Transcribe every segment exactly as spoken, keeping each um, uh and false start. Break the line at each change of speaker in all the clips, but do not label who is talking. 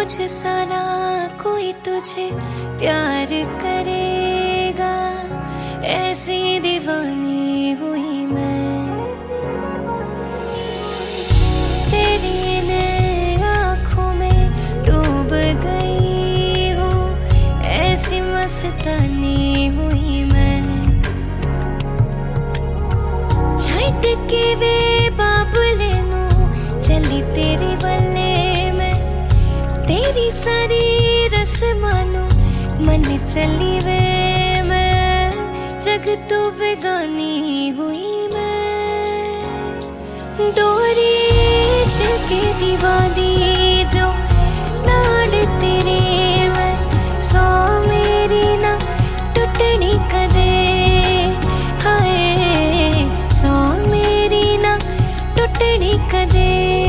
मुझसा ना कोई तुझे प्यार करेगा, ऐसी दीवानी हुई मैं तेरी नैन आँखों में डूब गई हूँ, ऐसी मस्तानी हुई मैं। छट के वे बाबुले नू चली तेरे वल्ले मैं, तेरी सारी रस्मां नू मन चली वे मैं, जग तो बेगानी हुई मैं। डोरी इश्क दी बांधी जो नाल तेरे मैं, सौ मेरी ना टुटनी कदे, हाय सौ मेरी ना टुटनी कदे।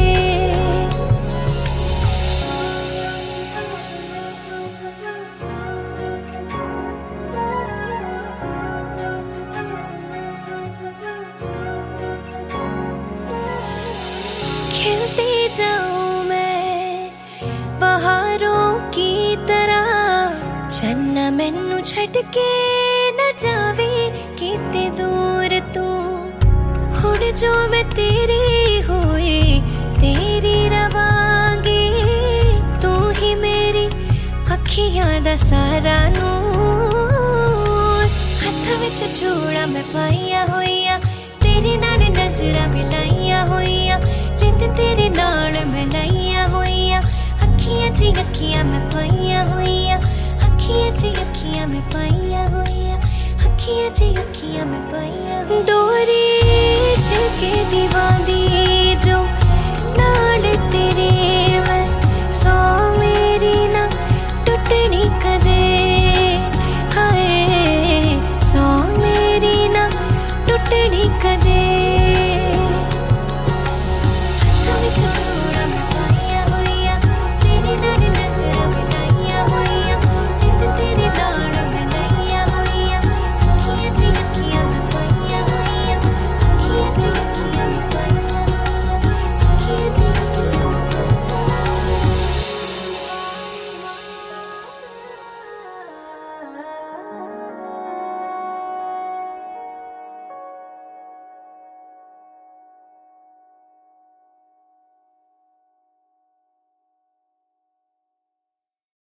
खिलती जाऊं मैं बहारों की तरह, चन्ना मैनू छड़ के न जावे किते दूर तू, हुण जो मैं तेरी होए तेरी रवांगी, तू ही मेरी अखियां दा सारा नूर। हत्थ विच चूड़ा मैं पाइया होइया, तेरे नाल नजरां मिलाइया होइया, जिंद तेरे नाल मिलाइया होइया, अखियां च अखियां मैं पाइया होइया, अखियां च अखियां मैं पाइया होइया, अखियां च अखियां मैं पाइया। डोरी इश्क दी बांधी